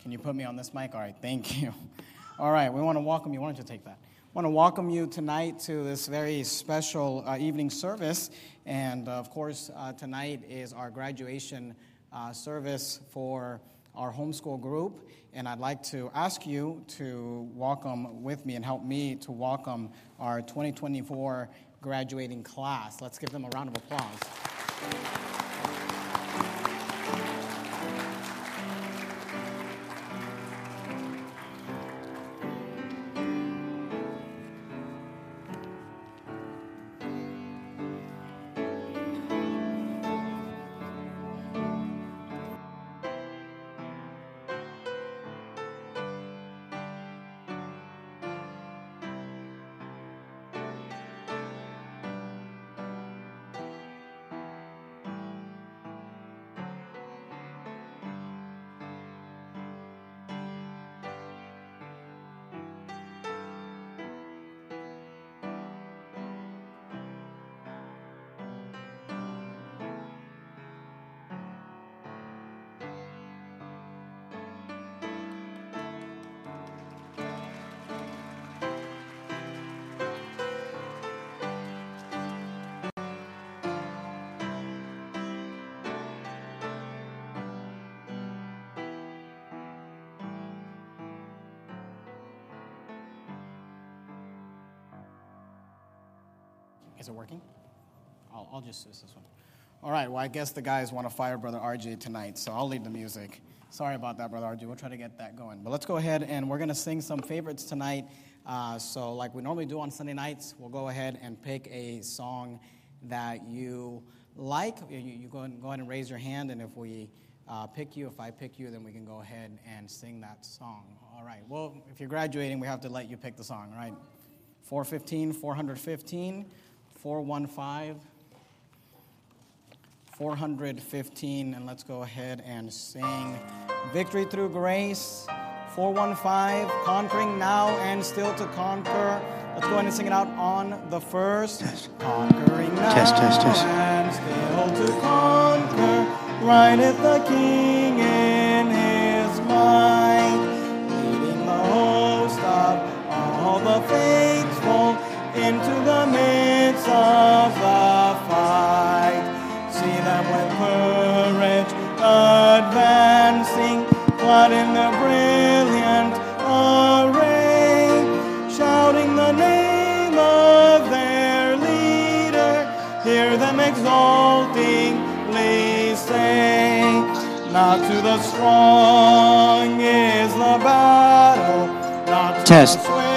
Can you put me on this mic? All right, thank you. All right, we want to welcome you. Why don't you take that? I want to welcome you tonight to this very special evening service. And, of course, tonight is our graduation service for our homeschool group. And I'd like to ask you to welcome with me and help me to welcome our 2024 graduating class. Let's give them a round of applause. Is it working? I'll just use this one. All right, well, I guess the guys want to fire Brother RJ tonight, so I'll lead the music. Sorry about that, Brother RJ. We'll try to get that going. But let's go ahead, and we're going to sing some favorites tonight. So like we normally do on Sunday nights, we'll go ahead and pick a song that you like. You go ahead and raise your hand, and if I pick you, then we can go ahead and sing that song. All right, well, if you're graduating, we have to let you pick the song, right? 415, 415. 415, 415, and let's go ahead and sing Victory Through Grace. 415, Conquering Now and Still to Conquer. Let's go ahead and sing it out on the first. Test. Conquering now Test. and still to conquer. Rideth the King in his might, leading the host of all the faithful into the midst of the fight. See them with courage advancing, clad in their brilliant array, shouting the name of their leader. Hear them exultingly say, not to the strong is the battle, not to Test. the swift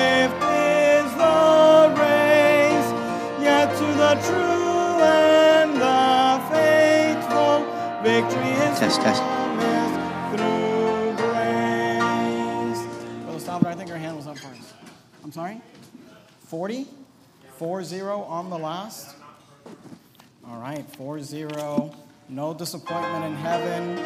to the true and the faithful. Victory is promised through grace. Brother Salvador, I think your hand was up first. I'm sorry? 40? 40 on the last. All right, 40. No disappointment in heaven.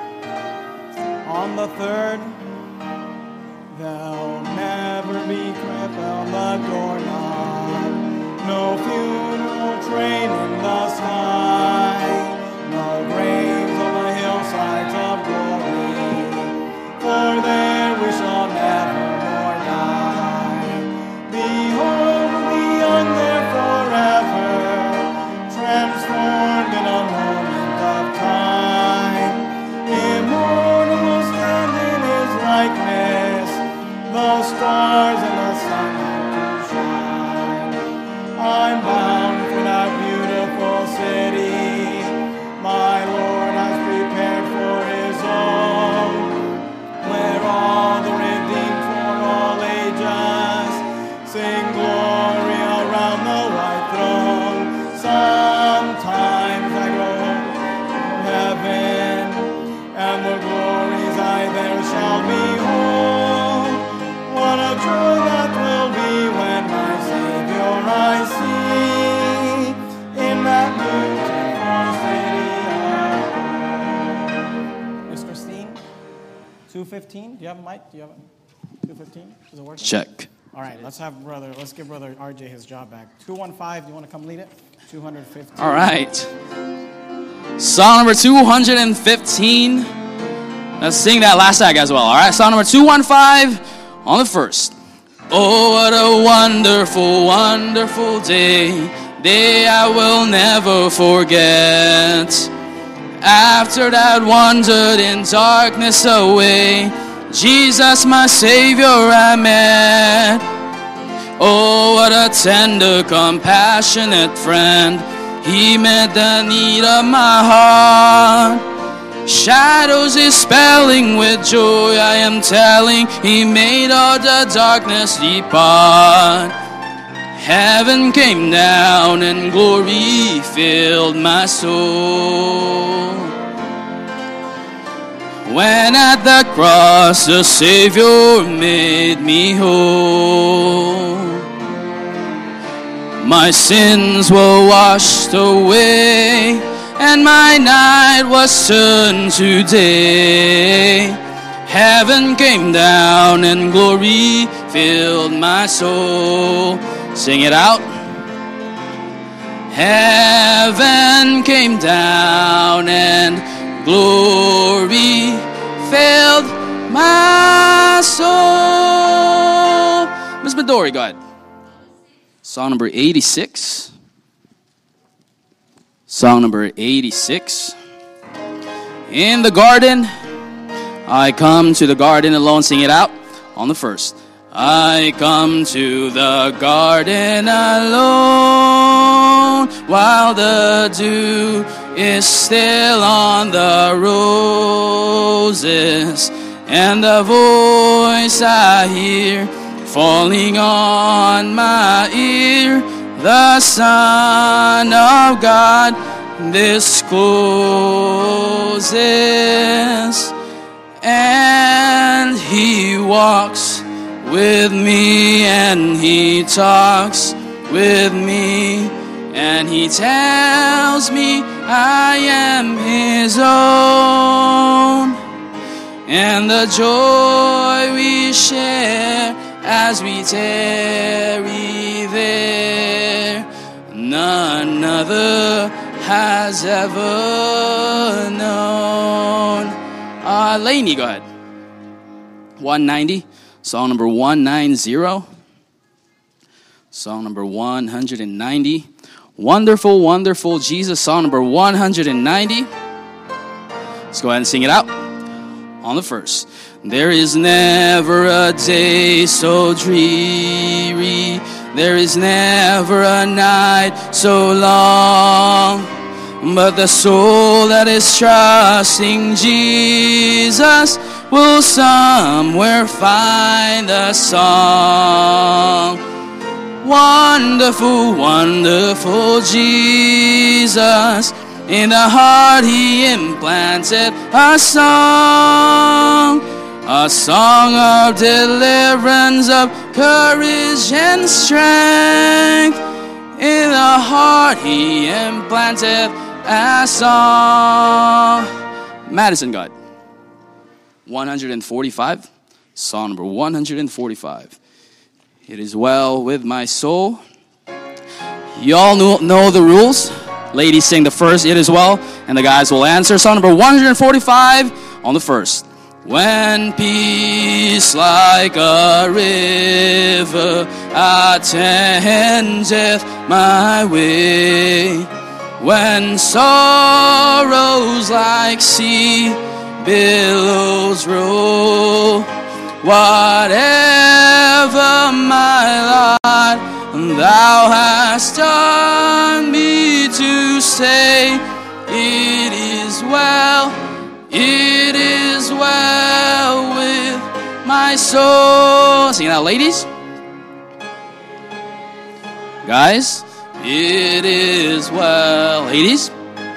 On the third, there'll never be crept on the doorknob. No funeral train in the sky, no graves on the hillsides of glory, for there we shall nevermore die. Behold, we young there forever, transformed in a moment of time. Immortal will stand in his likeness, the stars and the sun to shine. I'm bound for that beautiful city my Lord has prepared for his own, where all the redeemed for all ages sing glory around the white throne. Sometimes I go to heaven, and the glories I there shall behold. What a joy that will be when my Savior I see in that beautiful city of gold. Miss Christine, 215. Do you have a mic? 215? Does it work? Check. All right, let's give Brother RJ his job back. 215, do you want to come lead it? 215. All right. Song number 215. Let's sing that last tag as well. All right, song number 215 on the first. Oh, what a wonderful, wonderful day I will never forget. After that wandered in darkness away, Jesus my Savior I met. Oh, what a tender, compassionate friend. He met the need of my heart. Shadows dispelling with joy I am telling, He made all the darkness depart. Heaven came down and glory filled my soul. When at the cross the Savior made me whole. My sins were washed away, and my night was turned to day. Heaven came down and glory filled my soul. Sing it out. Heaven came down and glory filled my soul. Miss Midori, go ahead. Song number 86. Song number 86. In the garden, I come to the garden alone. Sing it out on the first. I come to the garden alone, while the dew is still on the roses, and the voice I hear falling on my ear, the Son of God discloses, and He walks with me, and He talks with me, and He tells me I am His own, and the joy we share as we tarry there, none other has ever known. Lainey, go ahead. 190. Song number 190. Song number 190. Wonderful, wonderful Jesus. Song number 190. Let's go ahead and sing it out on the first. There is never a day so dreary. There is never a night so long. But the soul that is trusting Jesus will somewhere find a song. Wonderful, wonderful Jesus. In the heart He implanted a song of deliverance, of courage and strength. In the heart He implanted a song. Madison, God. 145. Song number 145. It is well with my soul. You all know the rules. Ladies sing the first, it is well, and the guys will answer. Song number 145 on the first. When peace like a river attendeth my way, when sorrows like sea billows roll, whatever my lot thou hast done me to say, it is well with my soul. Sing it out, ladies. Guys, it is well. Ladies.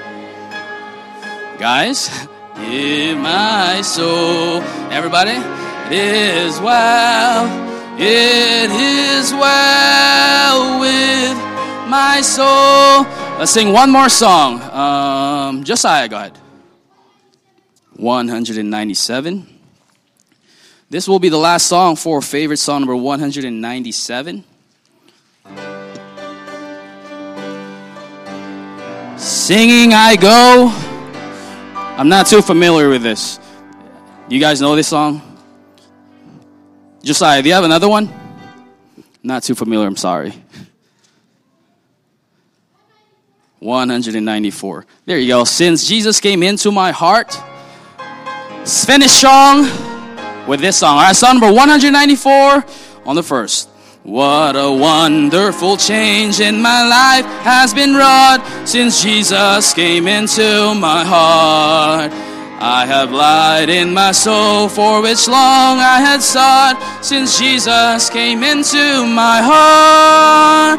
Guys, in my soul. Everybody, it is well. It is well with my soul. Let's sing one more song. Josiah, go ahead. 197. This will be the last song for favorite song number 197. Singing I go. I'm not too familiar with this. You guys know this song? Josiah, do you have another one? Not too familiar, I'm sorry. 194. There you go. Since Jesus came into my heart. Finish strong with this song. All right, song number 194 on the first. What a wonderful change in my life has been wrought since Jesus came into my heart. I have light in my soul for which long I had sought since Jesus came into my heart.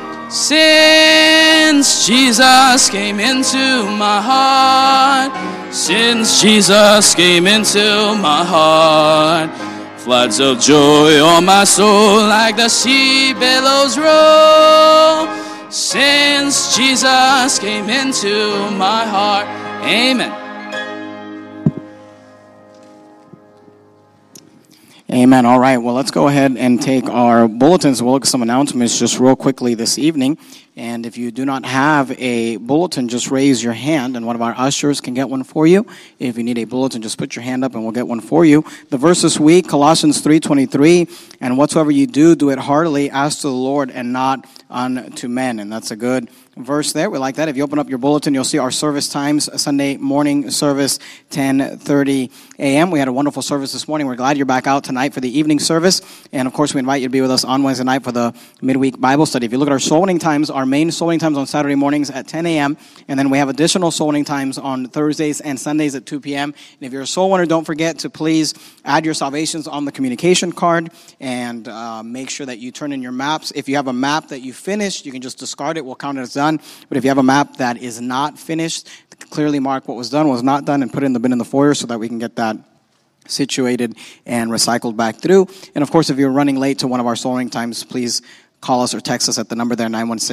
Since Jesus came into my heart. Since Jesus came into my heart. Floods of joy on my soul like the sea billows roll. Since Jesus came into my heart. Amen. Amen. All right. Well, let's go ahead and take our bulletins. We'll look at some announcements just real quickly this evening. And if you do not have a bulletin, just raise your hand, and one of our ushers can get one for you. If you need a bulletin, just put your hand up, and we'll get one for you. The verse this week, Colossians 3:23, and whatsoever you do, do it heartily as to the Lord and not unto men. And that's a good verse there. We like that. If you open up your bulletin, you'll see our service times. Sunday morning service, 10:30 a.m. We had a wonderful service this morning. We're glad you're back out tonight for the evening service. And, of course, we invite you to be with us on Wednesday night for the midweek Bible study. If you look at our soul winning times, our main soul winning times on Saturday mornings at 10 a.m. And then we have additional soul winning times on Thursdays and Sundays at 2 p.m. And if you're a soul winner, don't forget to please add your salvations on the communication card and make sure that you turn in your maps. If you have a map that you finished, you can just discard it. We'll count it as done. But if you have a map that is not finished, clearly mark what was done, was not done, and put it in the bin in the foyer so that we can get that situated and recycled back through. And, of course, if you're running late to one of our soul winning times, please call us or text us at the number there,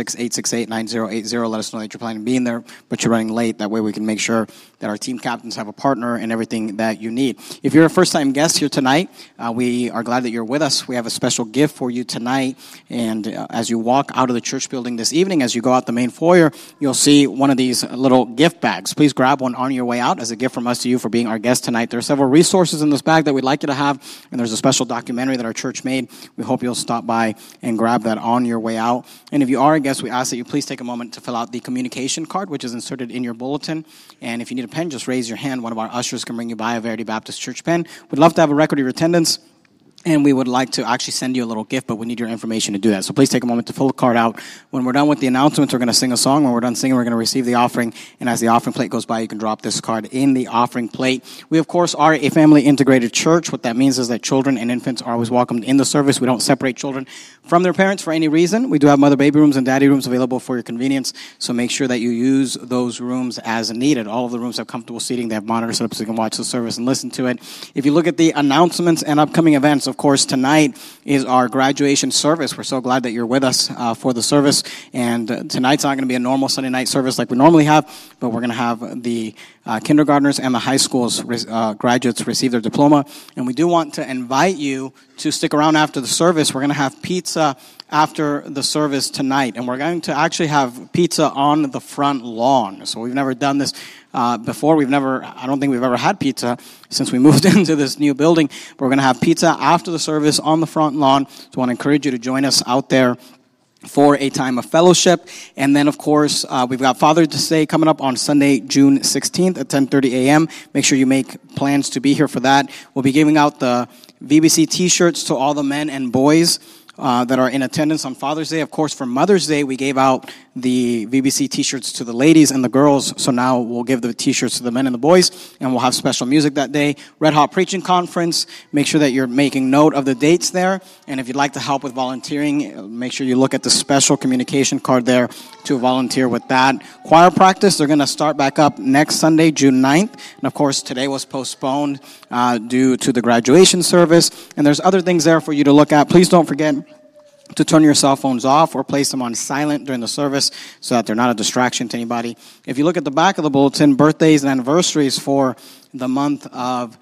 916-868-9080. Let us know that you're planning on being there, but you're running late. That way we can make sure that our team captains have a partner and everything that you need. If you're a first-time guest here tonight, we are glad that you're with us. We have a special gift for you tonight. And as you walk out of the church building this evening, as you go out the main foyer, you'll see one of these little gift bags. Please grab one on your way out as a gift from us to you for being our guest tonight. There are several resources in this bag that we'd like you to have, and there's a special documentary that our church made. We hope you'll stop by and grab that on your way out. And if you are a guest, we ask that you please take a moment to fill out the communication card, which is inserted in your bulletin. And if you need a pen, just raise your hand. One of our ushers can bring you by a Verity Baptist Church pen. We'd love to have a record of your attendance, and we would like to actually send you a little gift, but we need your information to do that. So please take a moment to fill the card out. When we're done with the announcements, we're going to sing a song. When we're done singing, we're going to receive the offering. And as the offering plate goes by, you can drop this card in the offering plate. We, of course, are a family-integrated church. What that means is that children and infants are always welcomed in the service. We don't separate children from their parents for any reason. We do have mother baby rooms and daddy rooms available for your convenience, so make sure that you use those rooms as needed. All of the rooms have comfortable seating. They have monitors set up so you can watch the service and listen to it. If you look at the announcements and upcoming events, of course, tonight is our graduation service. We're so glad that you're with us for the service. And tonight's not going to be a normal Sunday night service like we normally have, but we're going to have the kindergartners and the high school's graduates receive their diploma. And we do want to invite you to stick around after the service. We're going to have pizza after the service tonight. And we're going to actually have pizza on the front lawn. So we've never done this before. I don't think we've ever had pizza since we moved into this new building. But we're going to have pizza after the service on the front lawn. So I want to encourage you to join us out there for a time of fellowship. And then, of course, we've got Father's Day coming up on Sunday, June 16th at 10:30 a.m. Make sure you make plans to be here for that. We'll be giving out the VBC T-shirts to all the men and boys that are in attendance on Father's Day. Of course, for Mother's Day, we gave out the VBC T-shirts to the ladies and the girls. So now we'll give the T-shirts to the men and the boys, and we'll have special music that day. Red Hot Preaching Conference. Make sure that you're making note of the dates there. And if you'd like to help with volunteering, make sure you look at the special communication card there to volunteer with that. Choir practice, they're going to start back up next Sunday, June 9th. And, of course, today was postponed due to the graduation service. And there's other things there for you to look at. Please don't forget to turn your cell phones off or place them on silent during the service so that they're not a distraction to anybody. If you look at the back of the bulletin, birthdays and anniversaries for the month of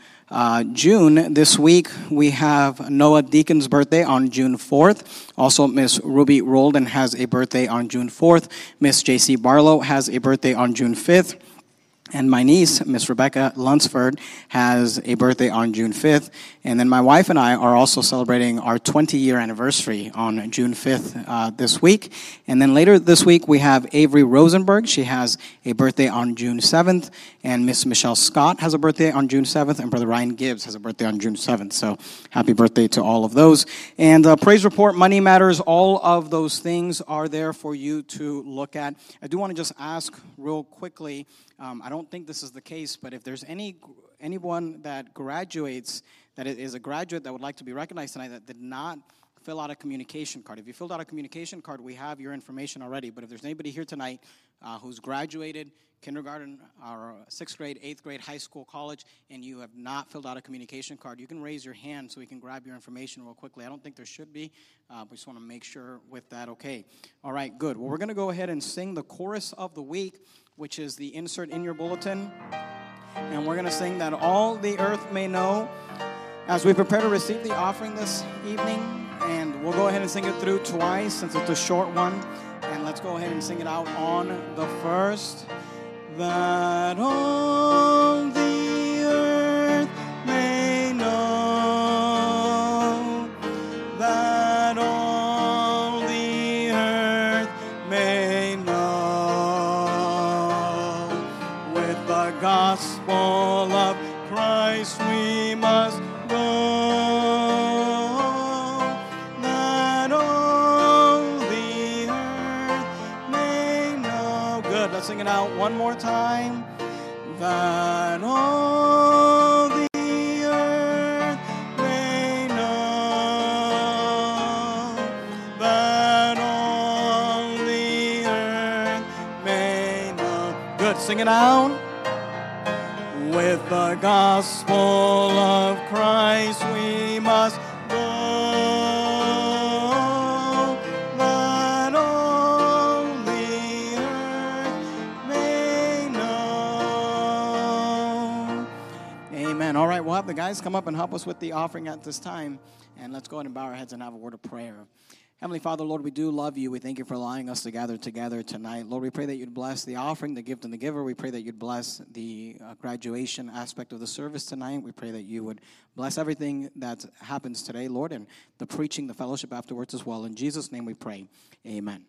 June. This week we have Noah Deacon's birthday on June 4th. Also, Miss Ruby Roldan has a birthday on June 4th. Miss J.C. Barlow has a birthday on June 5th. And my niece, Miss Rebecca Lunsford, has a birthday on June 5th. And then my wife and I are also celebrating our 20-year anniversary on June 5th this week. And then later this week, we have Avery Rosenberg. She has a birthday on June 7th. And Miss Michelle Scott has a birthday on June 7th. And Brother Ryan Gibbs has a birthday on June 7th. So happy birthday to all of those. And praise report, money matters, all of those things are there for you to look at. I do want to just ask real quickly, I don't think this is the case, but if there's anyone that graduates, that is a graduate that would like to be recognized tonight that did not fill out a communication card. If you filled out a communication card, we have your information already. But if there's anybody here tonight who's graduated kindergarten or 6th grade, 8th grade, high school, college, and you have not filled out a communication card, you can raise your hand so we can grab your information real quickly. I don't think there should be, but we just want to make sure with that. Okay. All right, good. Well, we're going to go ahead and sing the chorus of the week, which is the insert in your bulletin. And we're going to sing that all the earth may know as we prepare to receive the offering this evening. And we'll go ahead and sing it through twice since it's a short one. And let's go ahead and sing it out on the first. That all the earth may know, that all the earth may know, with the gospel of Christ we must go, that all the earth may know. Good, let's sing it out one more time. That all the earth may know, that all the earth may know. Good, sing it out. With the gospel of Christ we must go, that all the earth may know. Amen. All right, we'll have the guys come up and help us with the offering at this time. And let's go ahead and bow our heads and have a word of prayer. Heavenly Father, Lord, we do love you. We thank you for allowing us to gather together tonight. Lord, we pray that you'd bless the offering, the gift, and the giver. We pray that you'd bless the graduation aspect of the service tonight. We pray that you would bless everything that happens today, Lord, and the preaching, the fellowship afterwards as well. In Jesus' name we pray. Amen.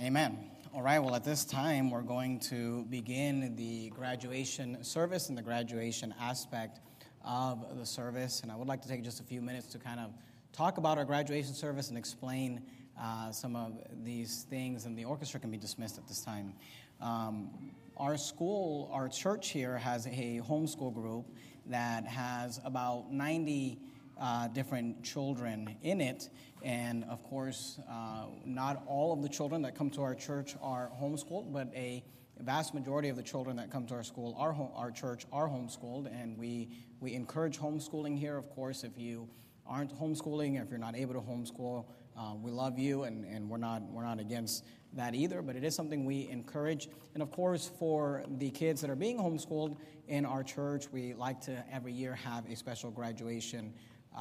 Amen. All right, well, at this time, we're going to begin the graduation service and the graduation aspect of the service. And I would like to take just a few minutes to kind of talk about our graduation service and explain some of these things, and the orchestra can be dismissed at this time. Our church here has a homeschool group that has about 90 different children in it. And of course, not all of the children that come to our church are homeschooled, but a vast majority of the children that come to our school, our church, are homeschooled. And we encourage homeschooling here. Of course, if you aren't homeschooling, or if you're not able to homeschool, we love you, and we're not against that either. But it is something we encourage. And of course, for the kids that are being homeschooled in our church, we like to every year have a special graduation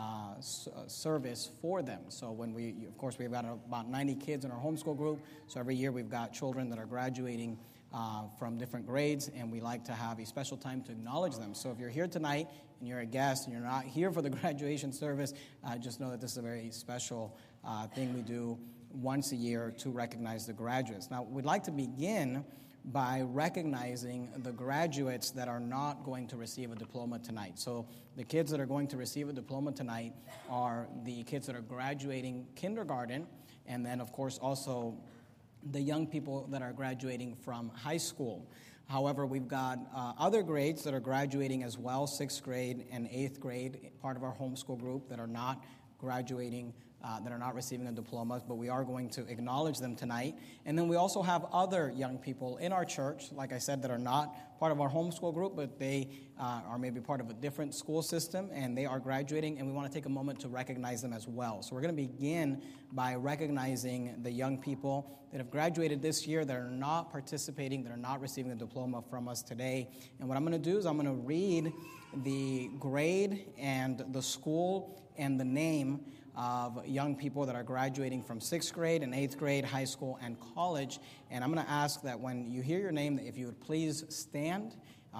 service for them. So we've got about 90 kids in our homeschool group. So every year we've got children that are graduating from different grades, and we like to have a special time to acknowledge them. So if you're here tonight and you're a guest and you're not here for the graduation service, just know that this is a very special thing we do once a year to recognize the graduates. Now, we'd like to begin by recognizing the graduates that are not going to receive a diploma tonight. So the kids that are going to receive a diploma tonight are the kids that are graduating kindergarten, and then, of course, also the young people that are graduating from high school. However, we've got other grades that are graduating as well, 6th grade and 8th grade, part of our homeschool group, that are not graduating, that are not receiving a diploma, but we are going to acknowledge them tonight. And then we also have other young people in our church, like I said, that are not part of our homeschool group, but they are maybe part of a different school system, and they are graduating, and we want to take a moment to recognize them as well. So we're going to begin by recognizing the young people that have graduated this year, that are not participating, that are not receiving a diploma from us today. And what I'm going to do is I'm going to read the grade and the school and the name of young people that are graduating from 6th grade and 8th grade, high school, and college. And I'm going to ask that when you hear your name, that if you would please stand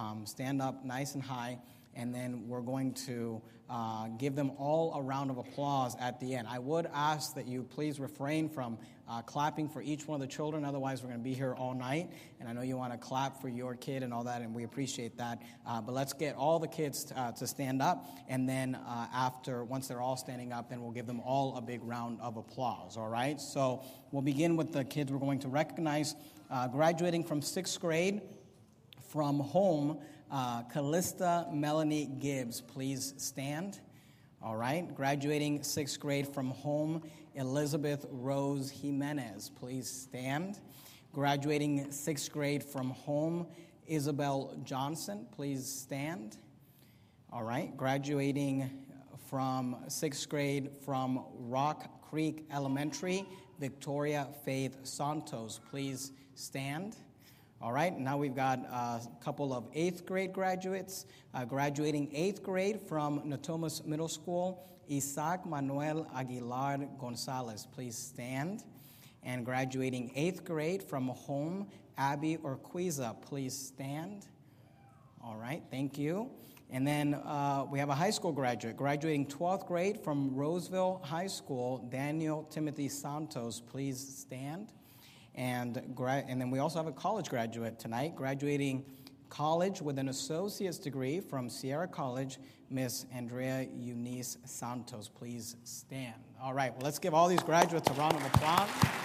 up nice and high, and then we're going to give them all a round of applause at the end. I would ask that you please refrain from clapping for each one of the children. Otherwise, we're going to be here all night. And I know you want to clap for your kid and all that, and we appreciate that. But let's get all the kids to stand up. And then once they're all standing up, then we'll give them all a big round of applause, all right? So we'll begin with the kids we're going to recognize. Graduating from 6th grade from home, Callista Melanie Gibbs, please stand. All right. Graduating 6th grade from home, Elizabeth Rose Jimenez, please stand. Graduating 6th grade from home, Isabel Johnson, please stand. All right. Graduating from 6th grade from Rock Creek Elementary, Victoria Faith Santos, please stand. All right, now we've got a couple of 8th grade graduates. Graduating 8th grade from Natomas Middle School, Isaac Manuel Aguilar Gonzalez, please stand. And graduating 8th grade from home, Abby Urquiza, please stand. All right, thank you. And then we have a high school graduate. Graduating 12th grade from Roseville High School, Daniel Timothy Santos, please stand. And then we also have a college graduate tonight, graduating college with an associate's degree from Sierra College, Miss Andrea Eunice Santos. Please stand. All right, well, let's give all these graduates a round of applause.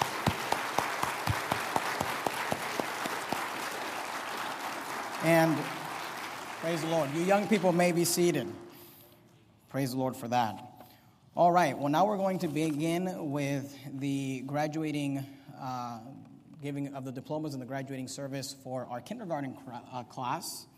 And praise the Lord. You young people may be seated. Praise the Lord for that. All right, well, now we're going to begin with the graduating giving of the diplomas and the graduating service for our kindergarten class.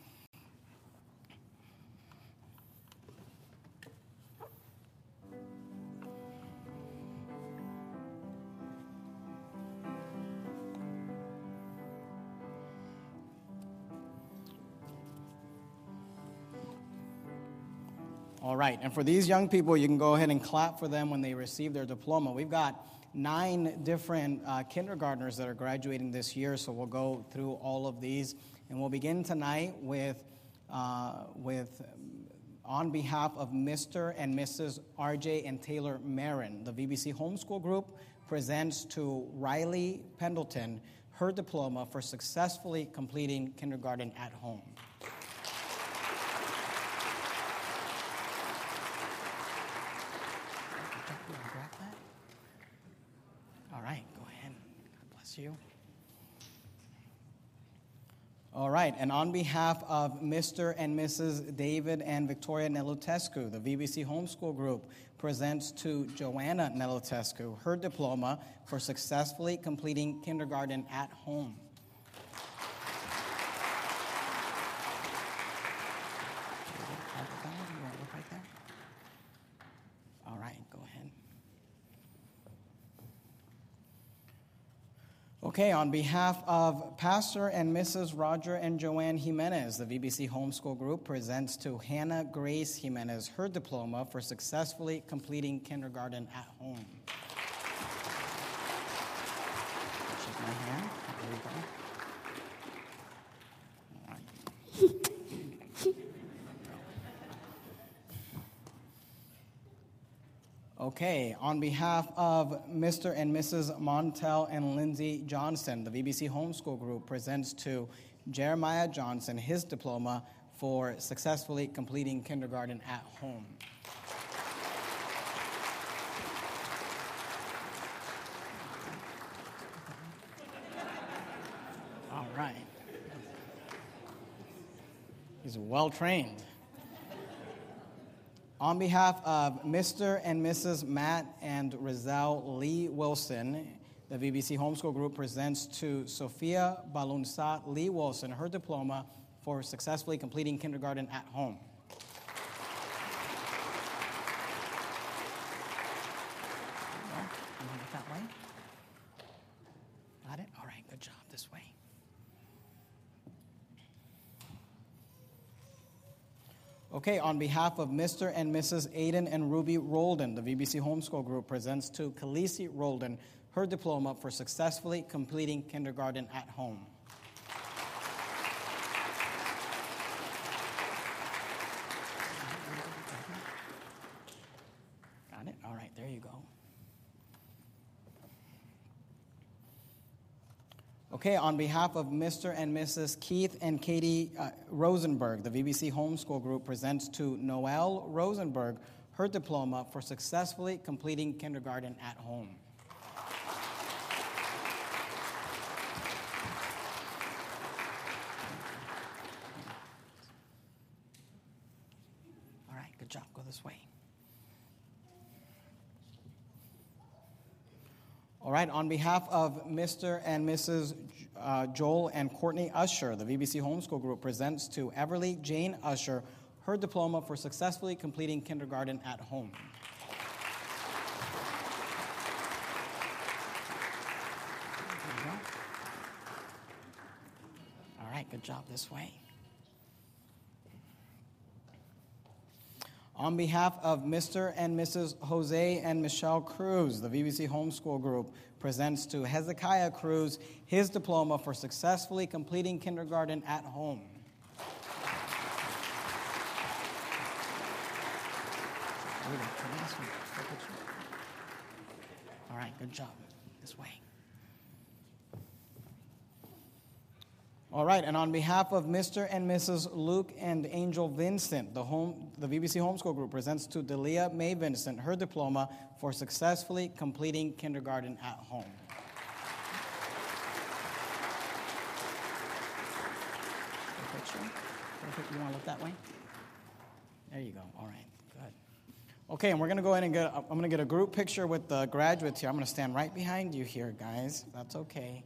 All right, and for these young people, you can go ahead and clap for them when they receive their diploma. We've got 9 different kindergartners that are graduating this year, so we'll go through all of these. And we'll begin tonight with on behalf of Mr. and Mrs. R.J. and Taylor Marin, the VBC Homeschool Group presents to Riley Pendleton her diploma for successfully completing kindergarten at home. All right, go ahead. God bless you. All right, and on behalf of Mr. and Mrs. David and Victoria Nelutescu, the VBC Homeschool Group presents to Joanna Nelutescu her diploma for successfully completing kindergarten at home. All right, go ahead. Okay, on behalf of Pastor and Mrs. Roger and Joanne Jimenez, the VBC Homeschool Group presents to Hannah Grace Jimenez her diploma for successfully completing kindergarten at home. Shake my hand. There you go. All right. Okay, on behalf of Mr. and Mrs. Montel and Lindsay Johnson, the VBC Homeschool Group presents to Jeremiah Johnson his diploma for successfully completing kindergarten at home. All right. He's well trained. On behalf of Mr. and Mrs. Matt and Rizal Lee Wilson, the VBC Homeschool Group presents to Sophia Balunsa Lee Wilson her diploma for successfully completing kindergarten at home. That way? Got it? All right, good job. This way. Okay, on behalf of Mr. and Mrs. Aiden and Ruby Roldan, the VBC Homeschool Group presents to Khaleesi Roldan her diploma for successfully completing kindergarten at home. Got it? All right, there you go. Okay, on behalf of Mr. and Mrs. Keith and Katie Rosenberg, the VBC Homeschool Group presents to Noelle Rosenberg her diploma for successfully completing kindergarten at home. All right, good job. Go this way. All right, on behalf of Mr. and Mrs. Joel and Courtney Usher, the VBC Homeschool Group presents to Everly Jane Usher her diploma for successfully completing kindergarten at home. There you go. All right, good job this way. On behalf of Mr. and Mrs. Jose and Michelle Cruz, the VBC Homeschool Group presents to Hezekiah Cruz his diploma for successfully completing kindergarten at home. All right, good job. This way. All right, and on behalf of Mr. and Mrs. Luke and Angel Vincent, the VBC Homeschool Group presents to Delia May Vincent her diploma for successfully completing kindergarten at home. Perfect. You want to look that way? There you go. All right, good. Okay, and we're going to go ahead and I'm going to get a group picture with the graduates here. I'm going to stand right behind you here, guys. That's okay.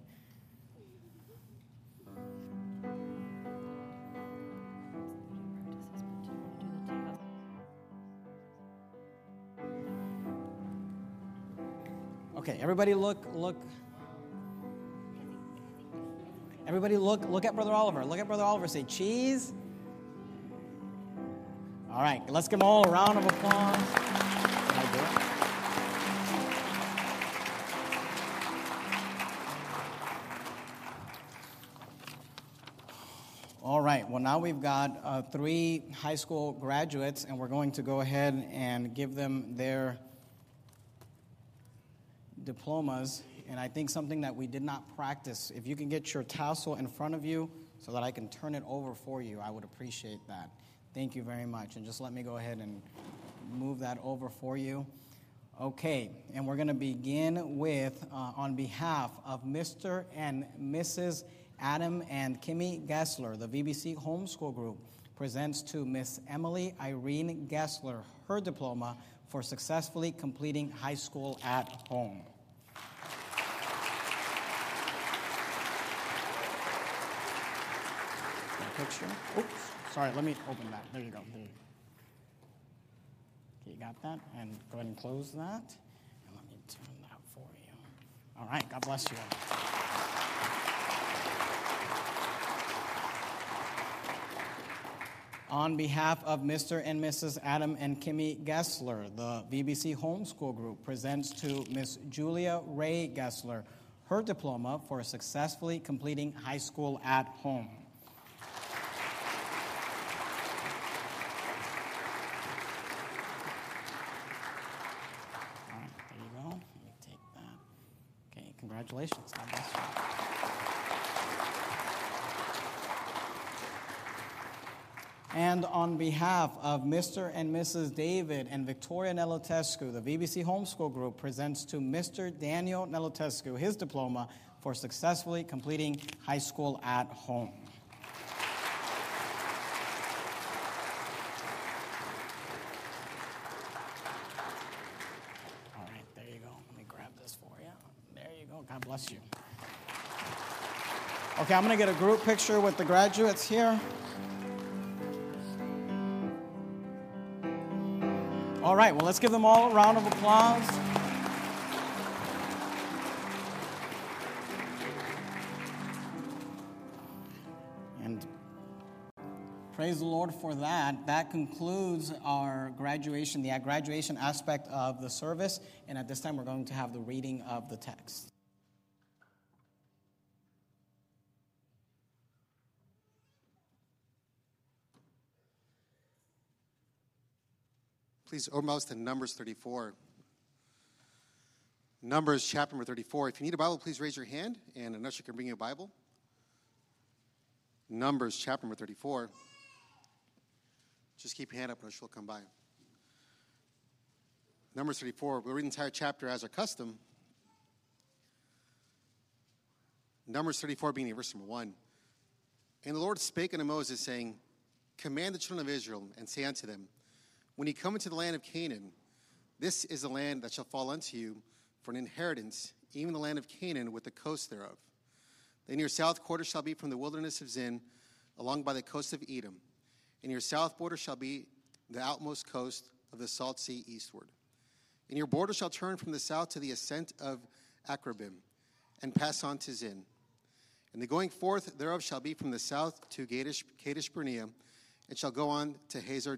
Okay, everybody look. Everybody look at Brother Oliver. Look at Brother Oliver. Say cheese. All right, let's give them all a round of applause. Can I do it? All right. right, well, now we've got 3 high school graduates, and we're going to go ahead and give them their diplomas. And I think something that we did not practice, if you can get your tassel in front of you so that I can turn it over for you, I would appreciate that. Thank you very much. And just let me go ahead and move that over for you. Okay, and we're going to begin with, on behalf of Mr. and Mrs. Adam and Kimmy Gessler, the VBC Homeschool Group presents to Miss Emily Irene Gessler her diploma for successfully completing high school at home. Picture. Oops, sorry, let me open that. There you go. There you go. Okay, you got that? And go ahead and close that. And let me turn that for you. All right, God bless you. On behalf of Mr. and Mrs. Adam and Kimmy Gessler, the VBC Homeschool Group presents to Miss Julia Ray Gessler her diploma for successfully completing high school at home. All right, there you go. Let me take that. Okay, congratulations. God bless you. And on behalf of Mr. and Mrs. David and Victoria Nelotescu, the VBC Homeschool Group presents to Mr. Daniel Nelotescu his diploma for successfully completing high school at home. All right, there you go. Let me grab this for you. There you go. God bless you. Okay, I'm going to get a group picture with the graduates here. All right, well, let's give them all a round of applause. And praise the Lord for that. That concludes our graduation, the graduation aspect of the service. And at this time, we're going to have the reading of the text. Please open mouse to Numbers 34. Numbers chapter number 34. If you need a Bible, please raise your hand, and an usher can bring you a Bible. Numbers chapter number 34. Just keep your hand up, and an usher will come by. Numbers 34. We'll read the entire chapter as our custom. Numbers 34 beginning verse number 1. And the Lord spake unto Moses, saying, Command the children of Israel, and say unto them, When ye come into the land of Canaan, this is the land that shall fall unto you for an inheritance, even the land of Canaan with the coast thereof. Then your south quarter shall be from the wilderness of Zin, along by the coast of Edom, and your south border shall be the outmost coast of the salt sea eastward. And your border shall turn from the south to the ascent of Akrabim, and pass on to Zin. And the going forth thereof shall be from the south to Kadesh Barnea, and shall go on to Hazar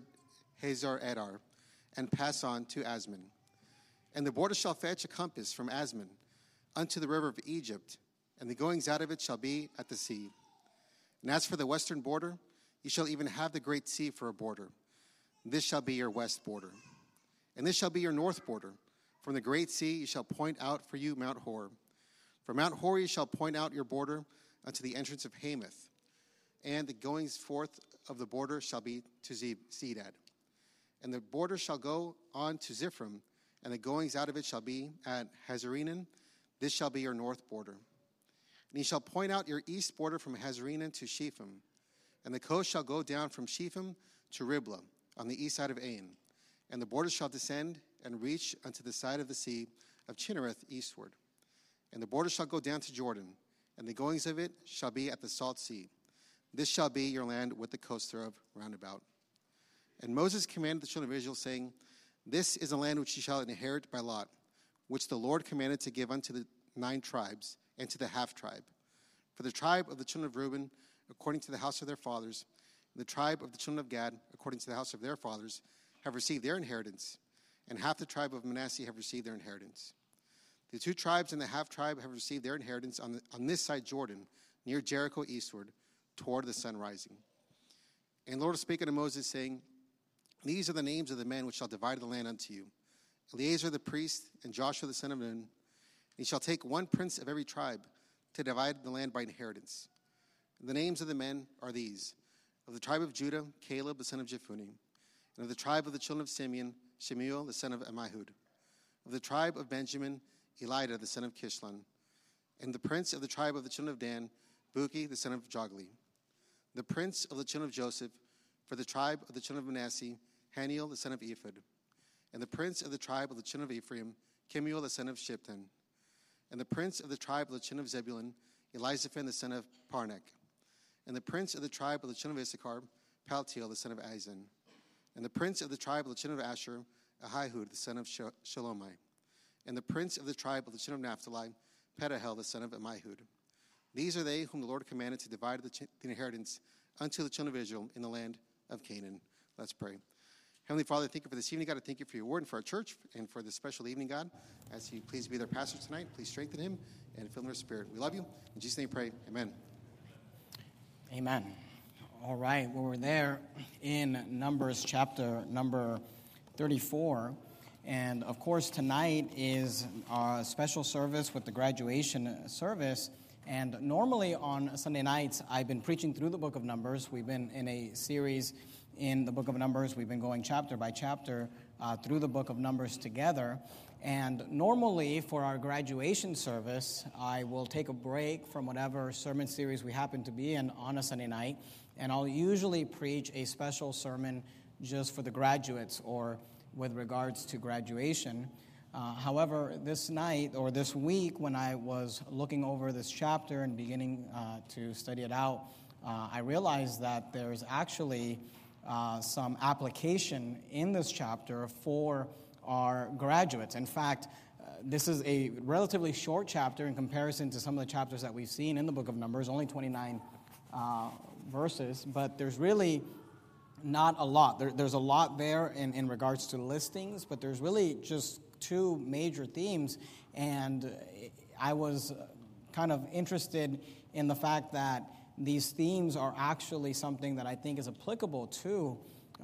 Edar, and pass on to Asman. And the border shall fetch a compass from Asman unto the river of Egypt, and the goings out of it shall be at the sea. And as for the western border, ye shall even have the great sea for a border. This shall be your west border. And this shall be your north border. From the great sea ye shall point out for you Mount Hor. From Mount Hor ye shall point out your border unto the entrance of Hamath. And the goings forth of the border shall be to Zedad. And the border shall go on to Ziphram, and the goings out of it shall be at Hazarenan. This shall be your north border. And ye shall point out your east border from Hazarenan to Shepham. And the coast shall go down from Shepham to Riblah, on the east side of Ain. And the border shall descend and reach unto the side of the sea of Chinnereth eastward. And the border shall go down to Jordan, and the goings of it shall be at the salt sea. This shall be your land with the coast thereof round about. And Moses commanded the children of Israel, saying, This is a land which ye shall inherit by lot, which the Lord commanded to give unto the 9 tribes, and to the half tribe. For the tribe of the children of Reuben, according to the house of their fathers, and the tribe of the children of Gad, according to the house of their fathers, have received their inheritance, and half the tribe of Manasseh have received their inheritance. The 2 tribes and the half tribe have received their inheritance on this side Jordan, near Jericho eastward, toward the sun rising. And the Lord spake unto Moses, saying, These are the names of the men which shall divide the land unto you. Eleazar the priest, and Joshua the son of Nun. And he shall take one prince of every tribe to divide the land by inheritance. And the names of the men are these: of the tribe of Judah, Caleb the son of Jephunneh. And of the tribe of the children of Simeon, Shemuel the son of Ammihud. Of the tribe of Benjamin, Elidah the son of Kishlon. And the prince of the tribe of the children of Dan, Buki the son of Jogli. The prince of the children of Joseph, for the tribe of the children of Manasseh, Haniel the son of Ephod. And the prince of the tribe of the children of Ephraim, Kemuel the son of Shipton. And the prince of the tribe of the children of Zebulun, Elizaphan the son of Parnach. And the prince of the tribe of the children of Issachar, Paltiel the son of Azan. And the prince of the tribe of the children of Asher, Ahihud the son of Shalomai. And the prince of the tribe of the children of Naphtali, Pedahel the son of Ammihud. These are they whom the Lord commanded to divide the inheritance unto the children of Israel in the land of Canaan. Let's pray. Heavenly Father, thank you for this evening, God. I thank you for your word and for our church and for this special evening, God. As you please be their pastor tonight, please strengthen him and fill him with spirit. We love you. In Jesus' name we pray. Amen. Amen. All right, well, we're there in Numbers chapter number 34. And, of course, tonight is our special service with the graduation service. And normally on Sunday nights, I've been preaching through the book of Numbers. We've been in a series in the book of Numbers. We've been going chapter by chapter through the book of Numbers together. And normally for our graduation service, I will take a break from whatever sermon series we happen to be in on a Sunday night. And I'll usually preach a special sermon just for the graduates or with regards to graduation. However, this night or this week when I was looking over this chapter and beginning to study it out, I realized that there's actually some application in this chapter for our graduates. In fact, this is a relatively short chapter in comparison to some of the chapters that we've seen in the book of Numbers, only 29 verses, but there's really not a lot. There's a lot there in regards to listings, but there's really just two major themes, and I was kind of interested in the fact that these themes are actually something that I think is applicable to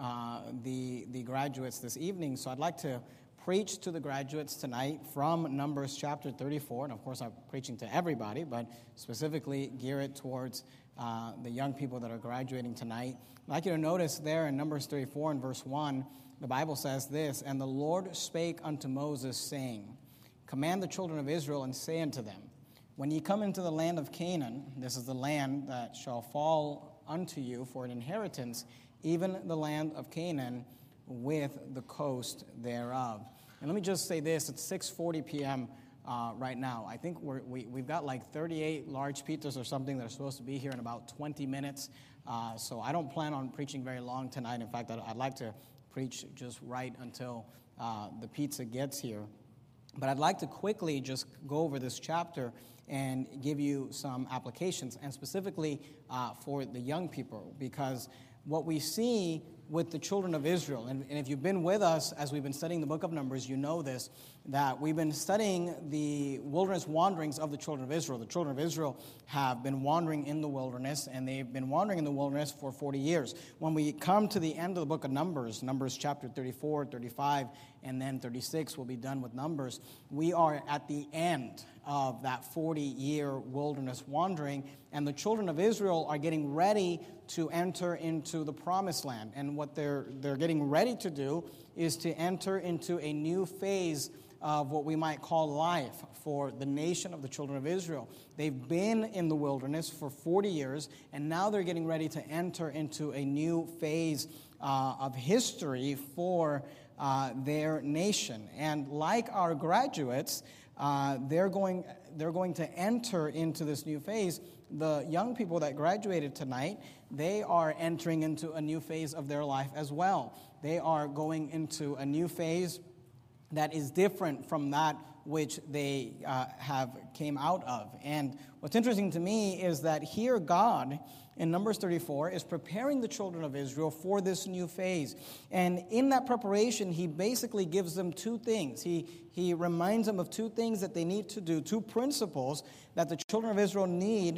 the graduates this evening. So I'd like to preach to the graduates tonight from Numbers chapter 34, and of course I'm preaching to everybody, but specifically gear it towards the young people that are graduating tonight. I'd like you to notice there in Numbers 34 and verse 1, the Bible says this: And the Lord spake unto Moses, saying, Command the children of Israel, and say unto them, When ye come into the land of Canaan, this is the land that shall fall unto you for an inheritance, even the land of Canaan with the coast thereof. And let me just say this, it's 6:40 p.m. Right now. I think we've got like 38 large pizzas or something that are supposed to be here in about 20 minutes. So I don't plan on preaching very long tonight. In fact, I'd like to preach just right until the pizza gets here. But I'd like to quickly just go over this chapter and give you some applications, and specifically for the young people, because what we see with the children of Israel, and if you've been with us as we've been studying the book of Numbers, you know this, that we've been studying the wilderness wanderings of the children of Israel. The children of Israel have been wandering in the wilderness, and they've been wandering in the wilderness for 40 years. When we come to the end of the book of Numbers, Numbers chapter 34, 35, and then 36, we'll be done with Numbers. We are at the end of that 40-year wilderness wandering, and the children of Israel are getting ready to enter into the promised land. And what they're getting ready to do is to enter into a new phase of what we might call life for the nation of the children of Israel. They've been in the wilderness for 40 years, and now they're getting ready to enter into a new phase of history for their nation. And like our graduates, they're going to enter into this new phase. The young people that graduated tonight, they are entering into a new phase of their life as well. They are going into a new phase that is different from that which they have came out of. And what's interesting to me is that here God, in Numbers 34, is preparing the children of Israel for this new phase. And in that preparation, he basically gives them two things. He reminds them of two things that they need to do, two principles that the children of Israel need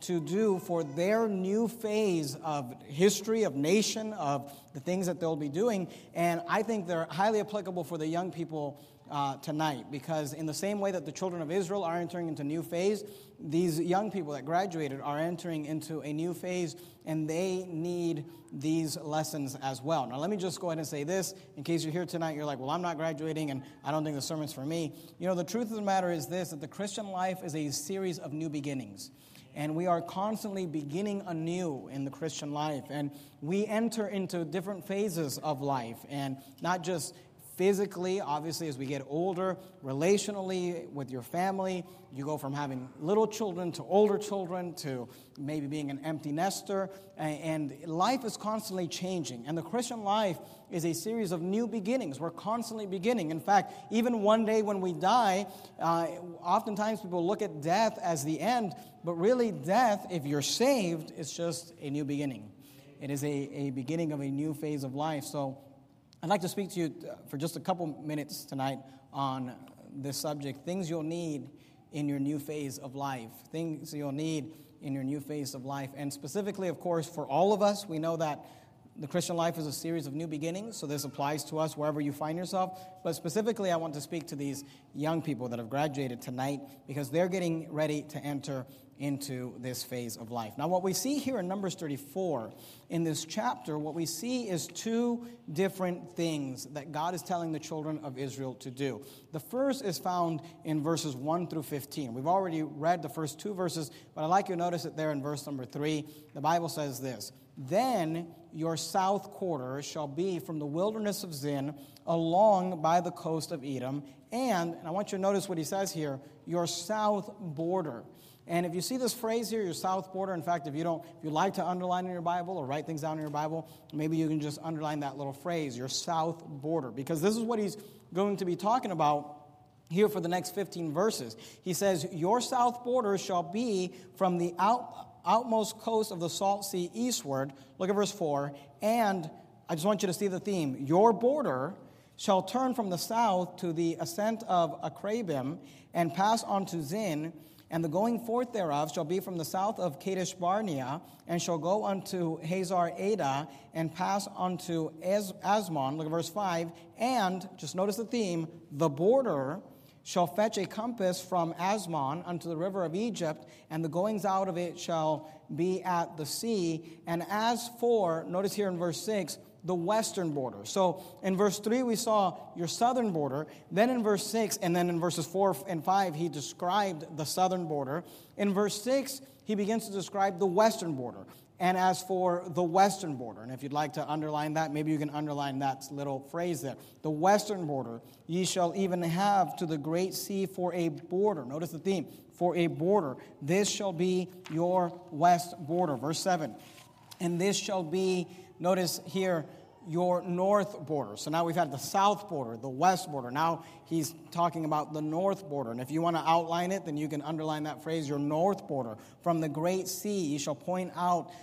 to do for their new phase of history, of nation, of the things that they'll be doing. And I think they're highly applicable for the young people tonight, because in the same way that the children of Israel are entering into a new phase, these young people that graduated are entering into a new phase, and they need these lessons as well. Now, let me just go ahead and say this, in case you're here tonight, you're like, well, I'm not graduating, and I don't think the sermon's for me. You know, the truth of the matter is this, that the Christian life is a series of new beginnings. And we are constantly beginning anew in the Christian life. And we enter into different phases of life, and not just physically, obviously, as we get older, relationally with your family, you go from having little children to older children to maybe being an empty nester, and life is constantly changing. And the Christian life is a series of new beginnings. We're constantly beginning. In fact, even one day when we die, oftentimes people look at death as the end, but really death, if you're saved, is just a new beginning. It is a beginning of a new phase of life. So I'd like to speak to you for just a couple minutes tonight on this subject, things you'll need in your new phase of life, things you'll need in your new phase of life. And specifically, of course, for all of us, we know that the Christian life is a series of new beginnings, so this applies to us wherever you find yourself. But specifically, I want to speak to these young people that have graduated tonight, because they're getting ready to enter into this phase of life. Now, what we see here in Numbers 34, in this chapter, what we see is two different things that God is telling the children of Israel to do. The first is found in verses 1 through 15. We've already read the first two verses, but I'd like you to notice it there in verse number 3. The Bible says this, "Then your south quarter shall be from the wilderness of Zin along by the coast of Edom, and I want you to notice what he says here, your south border." And if you see this phrase here, your south border, in fact, if you like to underline in your Bible or write things down in your Bible, maybe you can just underline that little phrase, your south border, because this is what he's going to be talking about here for the next 15 verses. He says, your south border shall be from the outmost coast of the Salt Sea eastward. Look at verse 4. And I just want you to see the theme. Your border shall turn from the south to the ascent of Akrabim and pass on to Zin, and the going forth thereof shall be from the south of Kadesh Barnea, and shall go unto Hazar Ada, and pass unto Asmon. Look at verse 5. And, just notice the theme, the border shall fetch a compass from Asmon unto the river of Egypt, and the goings out of it shall be at the sea. And as for, notice here in verse 6, the western border. So in verse 3, we saw your southern border. Then in verse 6, and then in verses 4 and 5, he described the southern border. In verse 6, he begins to describe the western border. And as for the western border, and if you'd like to underline that, maybe you can underline that little phrase there. The western border, ye shall even have to the great sea for a border. Notice the theme, for a border. This shall be your west border. Verse 7. And this shall be, notice here, your north border. So now we've had the south border, the west border. Now he's talking about the north border. And if you want to outline it, then you can underline that phrase, your north border. From the great sea, you shall point out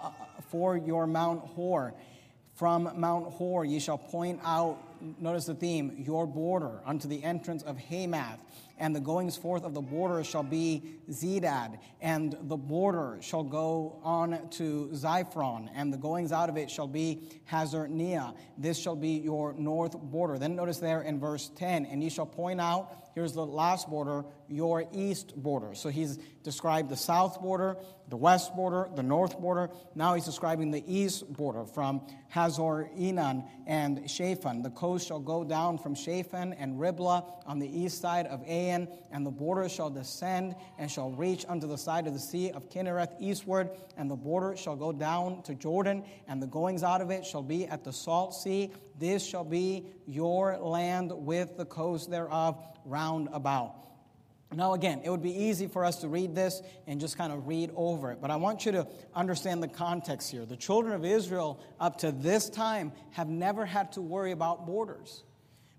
for your Mount Hor. From Mount Hor, ye shall point out, notice the theme, your border unto the entrance of Hamath. And the goings forth of the border shall be Zedad, and the border shall go on to Ziphron, and the goings out of it shall be Hazarneah. This shall be your north border. Then notice there in verse 10, and ye shall point out, here's the last border, your east border. So he's described the south border, the west border, the north border. Now he's describing the east border from Hazor Enan and Shaphan. The coast shall go down from Shaphan and Riblah on the east side of Ain, and the border shall descend and shall reach unto the side of the sea of Kinnereth eastward, and the border shall go down to Jordan, and the goings out of it shall be at the salt sea. This shall be your land with the coast thereof round about. Now again, it would be easy for us to read this and just kind of read over it, but I want you to understand the context here. The children of Israel up to this time have never had to worry about borders,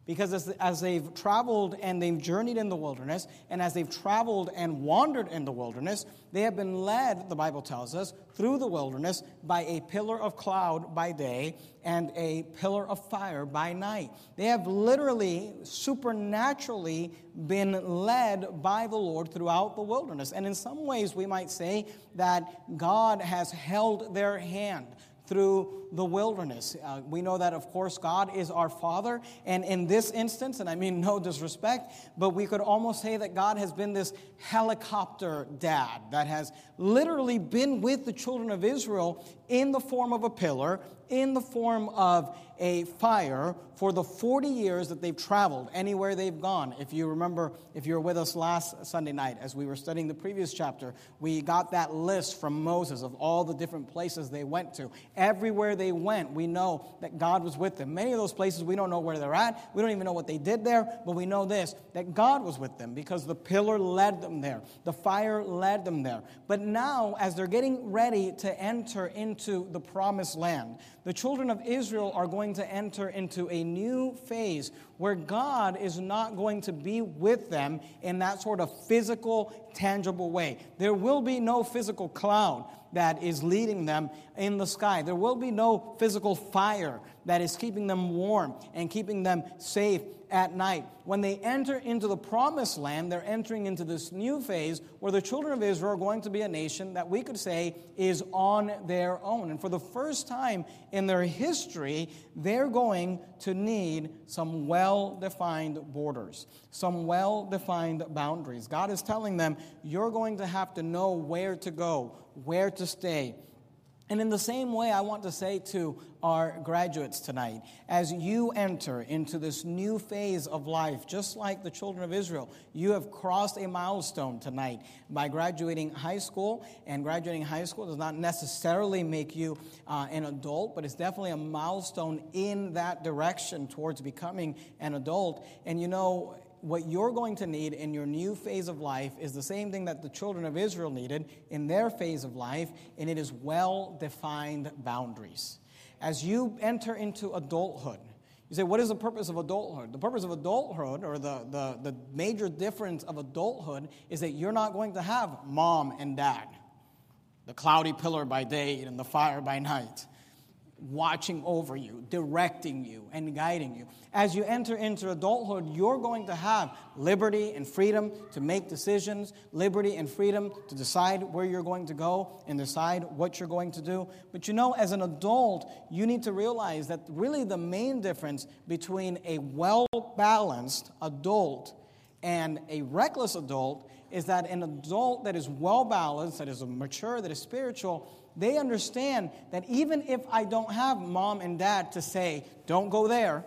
Because as they've traveled and they've journeyed in the wilderness, and as they've traveled and wandered in the wilderness, they have been led, the Bible tells us, through the wilderness by a pillar of cloud by day and a pillar of fire by night. They have literally, supernaturally been led by the Lord throughout the wilderness. And in some ways, we might say that God has held their hand through the wilderness. We know that, of course, God is our Father. And in this instance, and I mean no disrespect, but we could almost say that God has been this helicopter dad that has literally been with the children of Israel in the form of a pillar, in the form of a fire for the 40 years that they've traveled, anywhere they've gone. If you remember, if you were with us last Sunday night as we were studying the previous chapter, we got that list from Moses of all the different places they went to. Everywhere they went, we know that God was with them. Many of those places, we don't know where they're at. We don't even know what they did there, but we know this, that God was with them because the pillar led them there. The fire led them there. But now, as they're getting ready to enter into the promised land, the children of Israel are going to enter into a new phase where God is not going to be with them in that sort of physical, tangible way. There will be no physical cloud that is leading them in the sky. There will be no physical fire that is keeping them warm and keeping them safe at night. When they enter into the promised land, they're entering into this new phase where the children of Israel are going to be a nation that we could say is on their own. And for the first time in their history, they're going to need some well-defined borders, some well-defined boundaries. God is telling them, you're going to have to know where to go, where to stay. And in the same way, I want to say to our graduates tonight, as you enter into this new phase of life, just like the children of Israel, you have crossed a milestone tonight by graduating high school. And graduating high school does not necessarily make you an adult, but it's definitely a milestone in that direction towards becoming an adult. And you know, what you're going to need in your new phase of life is the same thing that the children of Israel needed in their phase of life, and it is well-defined boundaries. As you enter into adulthood, you say, what is the purpose of adulthood? The purpose of adulthood, or the major difference of adulthood, is that you're not going to have mom and dad, the cloudy pillar by day and the fire by night, watching over you, directing you, and guiding you. As you enter into adulthood, you're going to have liberty and freedom to make decisions, liberty and freedom to decide where you're going to go and decide what you're going to do. But you know, as an adult, you need to realize that really the main difference between a well-balanced adult and a reckless adult is that an adult that is well-balanced, that is mature, that is spiritual, they understand that even if I don't have mom and dad to say, don't go there,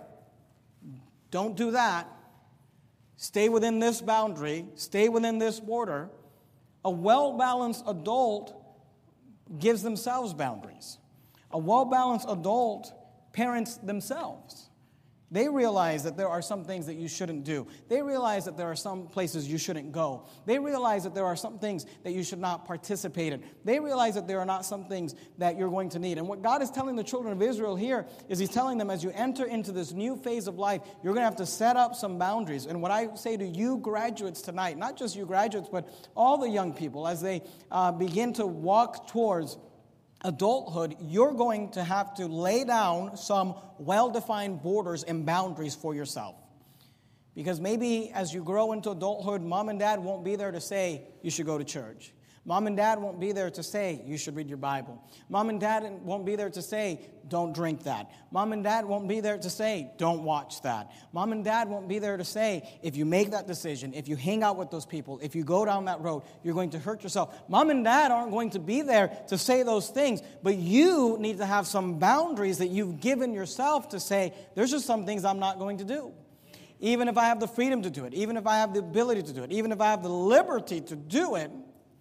don't do that, stay within this boundary, stay within this border, a well-balanced adult gives themselves boundaries. A well-balanced adult parents themselves. They realize that there are some things that you shouldn't do. They realize that there are some places you shouldn't go. They realize that there are some things that you should not participate in. They realize that there are not some things that you're going to need. And what God is telling the children of Israel here is He's telling them, as you enter into this new phase of life, you're going to have to set up some boundaries. And what I say to you graduates tonight, not just you graduates, but all the young people, as they begin to walk towards adulthood, you're going to have to lay down some well-defined borders and boundaries for yourself. Because maybe as you grow into adulthood, mom and dad won't be there to say you should go to church. Mom and dad won't be there to say you should read your Bible. Mom and dad won't be there to say don't drink that. Mom and dad won't be there to say don't watch that. Mom and dad won't be there to say if you make that decision, if you hang out with those people, if you go down that road, you're going to hurt yourself. Mom and dad aren't going to be there to say those things, but you need to have some boundaries that you've given yourself to say there's just some things I'm not going to do. Even if I have the freedom to do it, even if I have the ability to do it, even if I have the liberty to do it,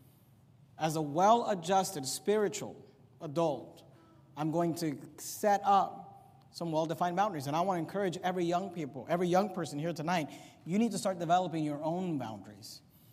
as a well-adjusted spiritual adult, I'm going to set up some well-defined boundaries. And I want to encourage every young person here tonight, you need to start developing your own boundaries.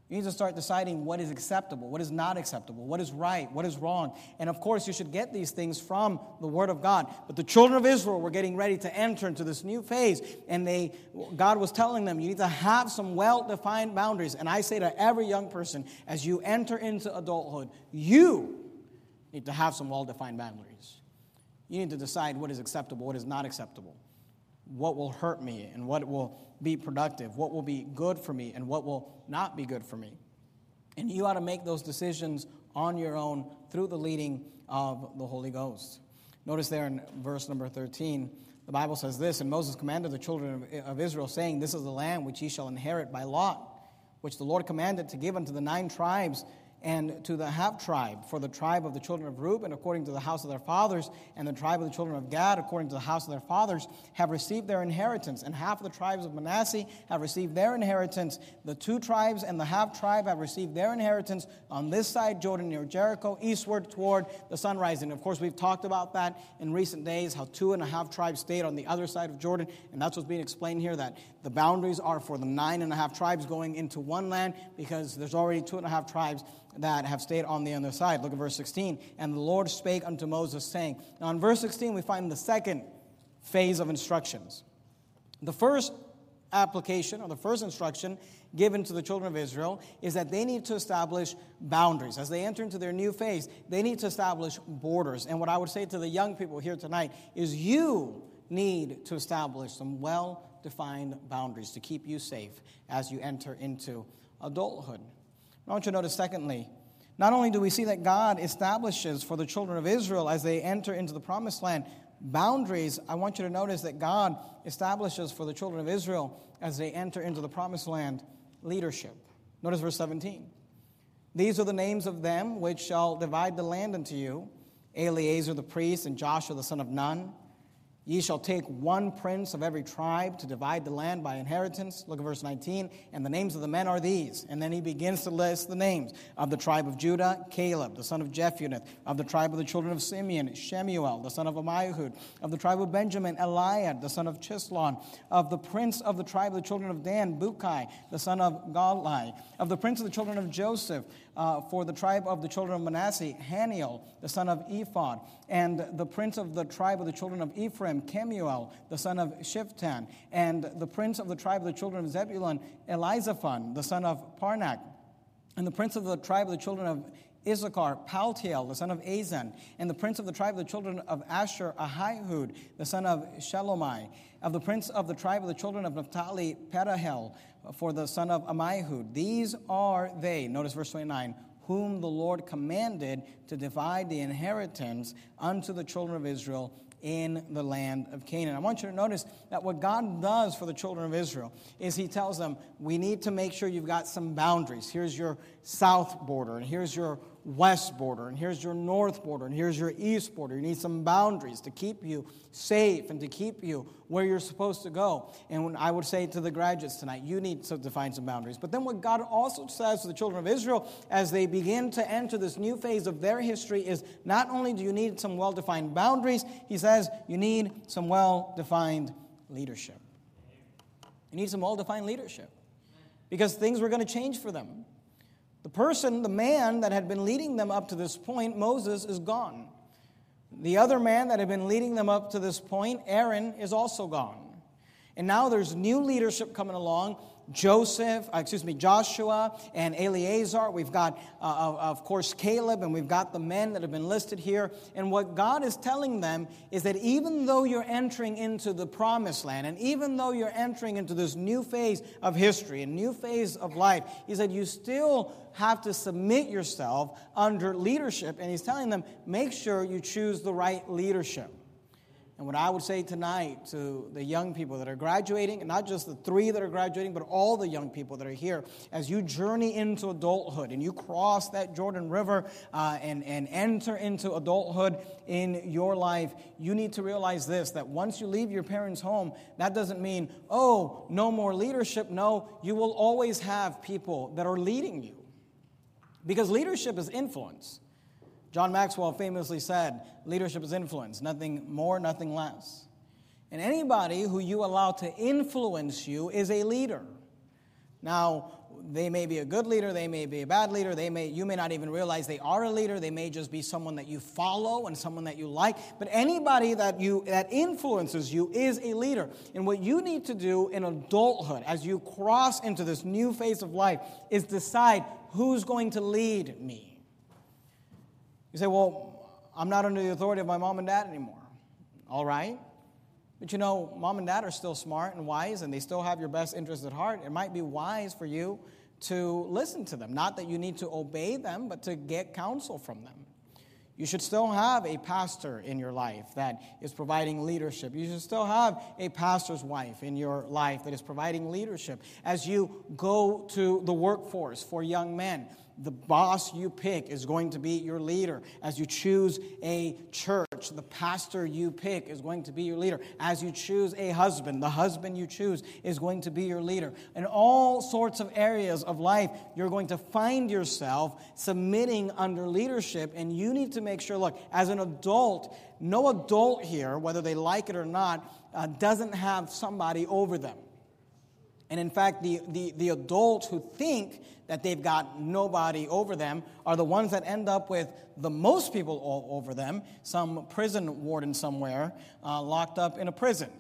You need to start deciding what is acceptable, what is not acceptable, what is right, what is wrong. And of course, you should get these things from the Word of God. But the children of Israel were getting ready to enter into this new phase. And God was telling them, you need to have some well-defined boundaries. And I say to every young person, as you enter into adulthood, you need to have some well-defined boundaries. You need to decide what is acceptable, what is not acceptable. What will hurt me and what will be productive, what will be good for me and what will not be good for me. And you ought to make those decisions on your own through the leading of the Holy Ghost. Notice there in verse number 13, the Bible says this, and Moses commanded the children of Israel, saying, this is the land which ye shall inherit by lot, which the Lord commanded to give unto the 9 tribes, and to the half tribe, for the tribe of the children of Reuben, according to the house of their fathers, and the tribe of the children of Gad, according to the house of their fathers, have received their inheritance. And half of the tribes of Manasseh have received their inheritance. The 2 tribes and the half tribe have received their inheritance on this side Jordan near Jericho, eastward toward the sunrise. And of course, we've talked about that in recent days, how 2.5 tribes stayed on the other side of Jordan. And that's what's being explained here, that the boundaries are for the 9.5 tribes going into one land, because there's already 2.5 tribes that have stayed on the other side. Look at verse 16. And the Lord spake unto Moses, saying. Now in verse 16, we find the second phase of instructions. The first application, or the first instruction given to the children of Israel, is that they need to establish boundaries. As they enter into their new phase, they need to establish borders. And what I would say to the young people here tonight is, you need to establish some well-defined boundaries to keep you safe as you enter into adulthood. I want you to notice, secondly, not only do we see that God establishes for the children of Israel as they enter into the promised land boundaries, I want you to notice that God establishes for the children of Israel as they enter into the promised land leadership. Notice verse 17. These are the names of them which shall divide the land unto you, Eleazar the priest and Joshua the son of Nun. Ye shall take 1 prince of every tribe to divide the land by inheritance. Look at verse 19. And the names of the men are these. And then he begins to list the names. Of the tribe of Judah, Caleb, the son of Jephunneh. Of the tribe of the children of Simeon, Shemuel, the son of Ammihud. Of the tribe of Benjamin, Eliad, the son of Chislon. Of the prince of the tribe of the children of Dan, Bukai, the son of Galai. Of the prince of the children of Joseph, for the tribe of the children of Manasseh, Haniel, the son of Ephod. And the prince of the tribe of the children of Ephraim, Kemuel, the son of Shiftan. And the prince of the tribe of the children of Zebulun, Elizaphan, the son of Parnak. And the prince of the tribe of the children of Issachar, Paltiel, the son of Azan. And the prince of the tribe of the children of Asher, Ahihud, the son of Shelomai. Of the prince of the tribe of the children of Naphtali, Pedahel, for the son of Ammihud. These are they, notice verse 29, whom the Lord commanded to divide the inheritance unto the children of Israel in the land of Canaan. I want you to notice that what God does for the children of Israel is he tells them, we need to make sure you've got some boundaries. Here's your south border, and here's your west border, and here's your north border, and here's your east border. You need some boundaries to keep you safe and to keep you where you're supposed to go. And when I would say to the graduates tonight, you need to define some boundaries. But then what God also says to the children of Israel as they begin to enter this new phase of their history is, not only do you need some well-defined boundaries, he says you need some well-defined leadership. You need some well-defined leadership, because things were going to change for them. The man that had been leading them up to this point, Moses, is gone. The other man that had been leading them up to this point, Aaron, is also gone. And now there's new leadership coming along. Joshua and Eleazar. We've got, of course, Caleb, and we've got the men that have been listed here. And what God is telling them is that even though you're entering into the promised land, and even though you're entering into this new phase of history, a new phase of life, he said you still have to submit yourself under leadership. And he's telling them, make sure you choose the right leadership. And what I would say tonight to the young people that are graduating, and not just the 3 that are graduating, but all the young people that are here, as you journey into adulthood and you cross that Jordan River and enter into adulthood in your life, you need to realize this, that once you leave your parents' home, that doesn't mean, oh, no more leadership. No, you will always have people that are leading you. Because leadership is influence. John Maxwell famously said, leadership is influence, nothing more, nothing less. And anybody who you allow to influence you is a leader. Now, they may be a good leader, they may be a bad leader, you may not even realize they are a leader, they may just be someone that you follow and someone that you like, but anybody that influences you is a leader. And what you need to do in adulthood, as you cross into this new phase of life, is decide who's going to lead me. You say, well, I'm not under the authority of my mom and dad anymore. All right. But you know, mom and dad are still smart and wise, and they still have your best interest at heart. It might be wise for you to listen to them. Not that you need to obey them, but to get counsel from them. You should still have a pastor in your life that is providing leadership. You should still have a pastor's wife in your life that is providing leadership. As you go to the workforce for young men, the boss you pick is going to be your leader. As you choose a church, the pastor you pick is going to be your leader. As you choose a husband, the husband you choose is going to be your leader. In all sorts of areas of life, you're going to find yourself submitting under leadership, and you need to make sure, look, as an adult, no adult here, whether they like it or not, doesn't have somebody over them. And in fact, the adults who think that they've got nobody over them are the ones that end up with the most people all over them, some prison warden somewhere, locked up in a prison.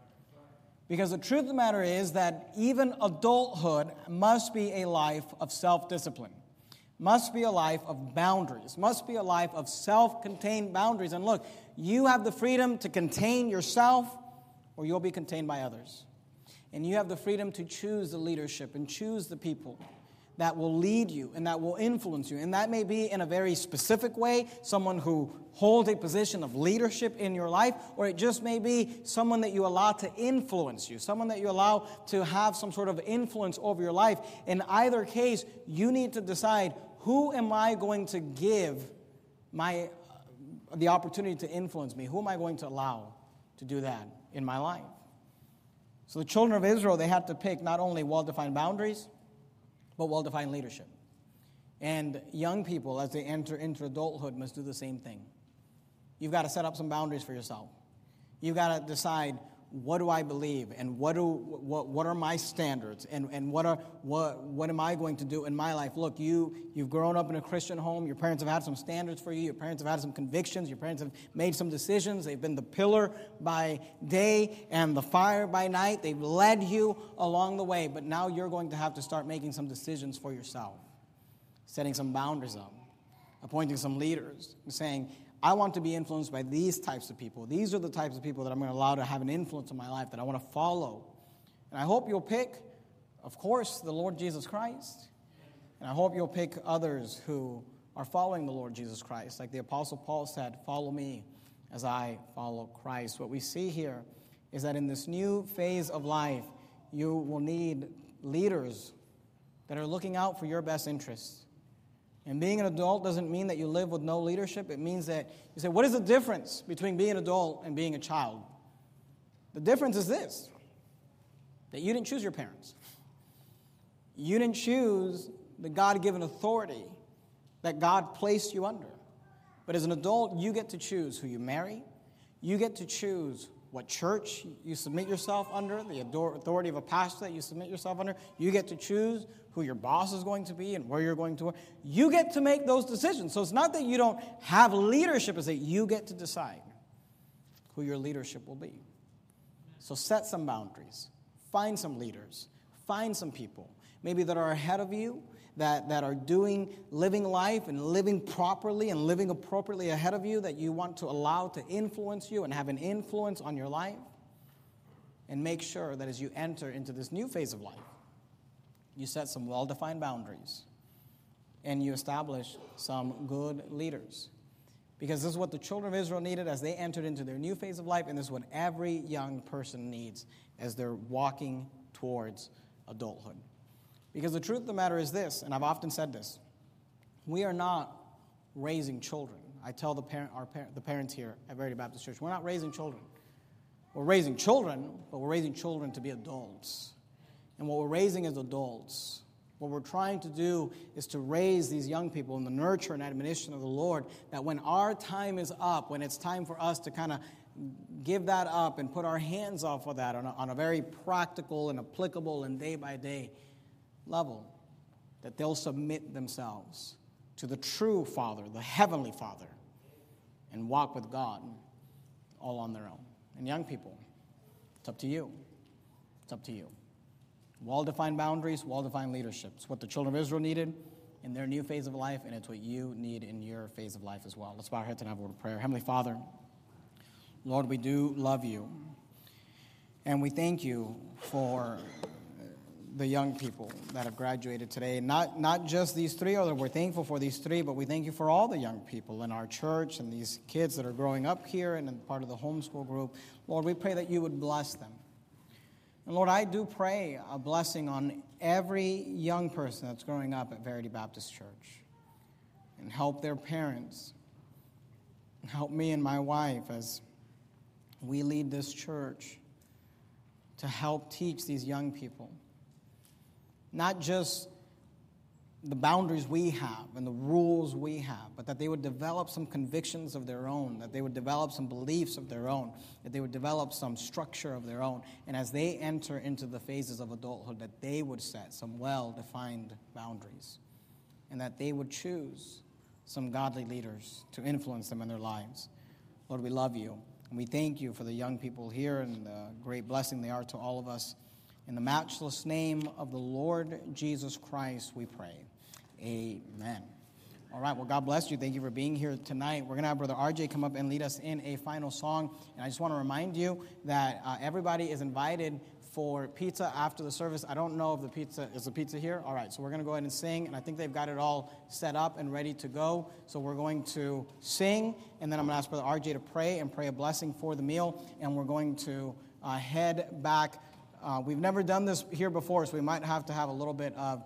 Because the truth of the matter is that even adulthood must be a life of self-discipline, must be a life of boundaries, must be a life of self-contained boundaries. And look, you have the freedom to contain yourself, or you'll be contained by others. And you have the freedom to choose the leadership and choose the people that will lead you and that will influence you. And that may be in a very specific way, someone who holds a position of leadership in your life, or it just may be someone that you allow to influence you, someone that you allow to have some sort of influence over your life. In either case, you need to decide, who am I going to give the opportunity to influence me? Who am I going to allow to do that in my life? So the children of Israel, they had to pick not only well-defined boundaries, but well-defined leadership. And young people, as they enter into adulthood, must do the same thing. You've got to set up some boundaries for yourself. You've got to decide, what do I believe, and what are my standards, and what am I going to do in my life? Look, you've grown up in a Christian home. Your parents have had some standards for you. Your parents have had some convictions. Your parents have made some decisions. They've been the pillar by day and the fire by night. They've led you along the way. But now you're going to have to start making some decisions for yourself, setting some boundaries up, appointing some leaders, and saying, I want to be influenced by these types of people. These are the types of people that I'm going to allow to have an influence in my life, that I want to follow. And I hope you'll pick, of course, the Lord Jesus Christ. And I hope you'll pick others who are following the Lord Jesus Christ. Like the Apostle Paul said, follow me as I follow Christ. What we see here is that in this new phase of life, you will need leaders that are looking out for your best interests. And being an adult doesn't mean that you live with no leadership. It means that you say, what is the difference between being an adult and being a child? The difference is this, that you didn't choose your parents. You didn't choose the God-given authority that God placed you under. But as an adult, you get to choose who you marry. You get to choose what church you submit yourself under, the authority of a pastor that you submit yourself under. You get to choose who your boss is going to be and where you're going to work. You get to make those decisions. So it's not that you don't have leadership, it's that you get to decide who your leadership will be. So set some boundaries. Find some leaders. Find some people, maybe that are ahead of you, that are living life and living properly and living appropriately ahead of you, that you want to allow to influence you and have an influence on your life. And make sure that as you enter into this new phase of life, you set some well-defined boundaries and you establish some good leaders. Because this is what the children of Israel needed as they entered into their new phase of life, and this is what every young person needs as they're walking towards adulthood. Because the truth of the matter is this, and I've often said this, we are not raising children. I tell the parents here at Verity Baptist Church, we're not raising children. We're raising children, but we're raising children to be adults. And what we're raising is adults. What we're trying to do is to raise these young people in the nurture and admonition of the Lord, that when our time is up, when it's time for us to kind of give that up and put our hands off of that on a very practical and applicable and day by day, level, that they'll submit themselves to the true Father, the Heavenly Father, and walk with God all on their own. And young people, it's up to you. It's up to you. Well-defined boundaries, well-defined leadership. It's what the children of Israel needed in their new phase of life, and it's what you need in your phase of life as well. Let's bow our heads and have a word of prayer. Heavenly Father, Lord, we do love you, and we thank you for the young people that have graduated today. Not just these three, although we're thankful for these three, but we thank you for all the young people in our church and these kids that are growing up here and in part of the homeschool group. Lord, we pray that you would bless them. And Lord, I do pray a blessing on every young person that's growing up at Verity Baptist Church. And help their parents. And help me and my wife as we lead this church to help teach these young people. Not just the boundaries we have and the rules we have, but that they would develop some convictions of their own, that they would develop some beliefs of their own, that they would develop some structure of their own. And as they enter into the phases of adulthood, that they would set some well-defined boundaries, and that they would choose some godly leaders to influence them in their lives. Lord, we love you, and we thank you for the young people here and the great blessing they are to all of us. In the matchless name of the Lord Jesus Christ, we pray. Amen. All right, well, God bless you. Thank you for being here tonight. We're going to have Brother RJ come up and lead us in a final song. And I just want to remind you that everybody is invited for pizza after the service. I don't know if is the pizza here? All right, so we're going to go ahead and sing, and I think they've got it all set up and ready to go. So we're going to sing, and then I'm going to ask Brother RJ to pray and pray a blessing for the meal, and we're going to head back. We've never done this here before, so we might have to have a little bit of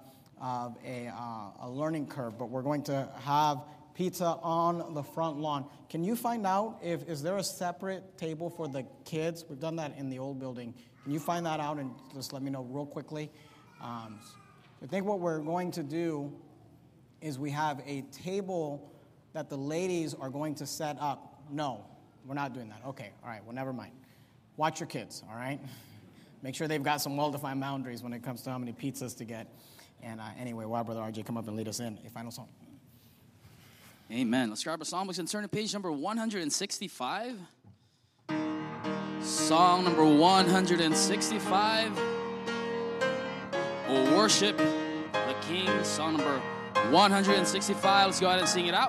a learning curve, but we're going to have pizza on the front lawn. Can you find out is there a separate table for the kids? We've done that in the old building. Can you find that out and just let me know real quickly? I think what we're going to do is we have a table that the ladies are going to set up. No, we're not doing that. Okay, all right, well, never mind. Watch your kids, all right? Make sure they've got some well-defined boundaries when it comes to how many pizzas to get. And anyway, why Brother RJ come up and lead us in a final song. Amen. Let's grab our songbooks and turn to page number 165. Song number 165. We'll worship the King. Song number 165. Let's go ahead and sing it out.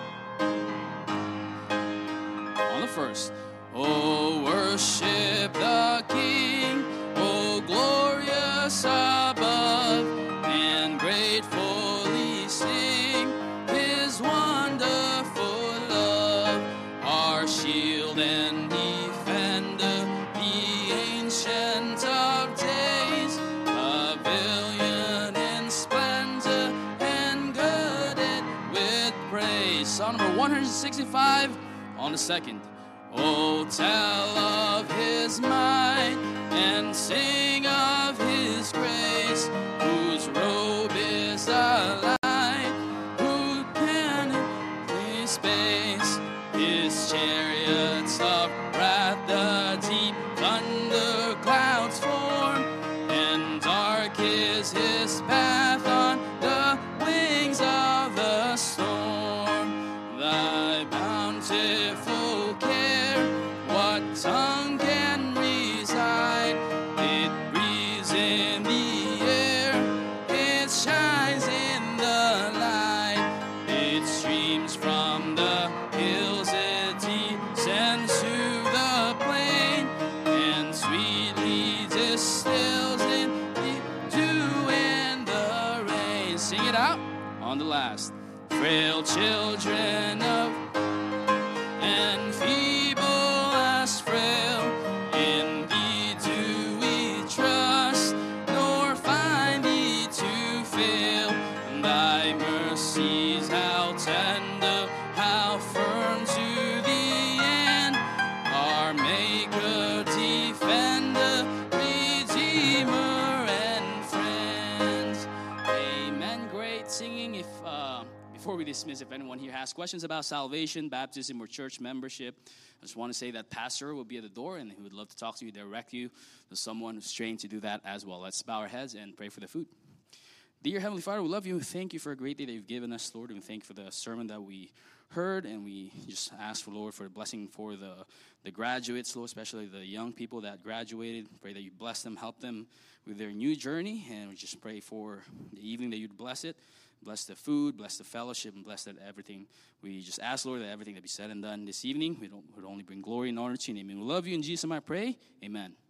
On the first. Oh, worship the King. Oh, glorious above. And gratefully sing his wonderful love. Our shield and defender, the ancient of days, pavilion in splendor and girded with praise. Song number 165 on the second. Oh, tell of his might and sing of his grace, whose robe is a light, who can his space, his chariots of wrath, the deep thunder clouds form, and dark is his path on the wings of the storm. Thy bountiful care, what tongue can reside? It breathes in the air, it shines in the light, it streams from the hills, it descends to the plain, and sweetly distills in the dew and the rain. Sing it out on the last. Frail children of and feeble as frail, in thee do we trust, nor find thee to fail. Thy mercies how tender, how firm to the end, our maker, defender, redeemer, and friend. Amen. Great singing. Before we dismiss, if anyone here has questions about salvation, baptism, or church membership, I just want to say that Pastor will be at the door, and he would love to talk to you, direct you to someone who's trained to do that as well. Let's bow our heads and pray for the food. Dear Heavenly Father, we love you. Thank you for a great day that you've given us, Lord. And thank you for the sermon that we heard. And we just ask for, Lord, for a blessing for the graduates, Lord, especially the young people that graduated. Pray that you bless them, help them with their new journey. And we just pray for the evening that you'd bless it. Bless the food, bless the fellowship, and bless that everything. We just ask, Lord, that everything that be said and done this evening, would only bring glory and honor to your name. And we love you in Jesus' name I pray. Amen.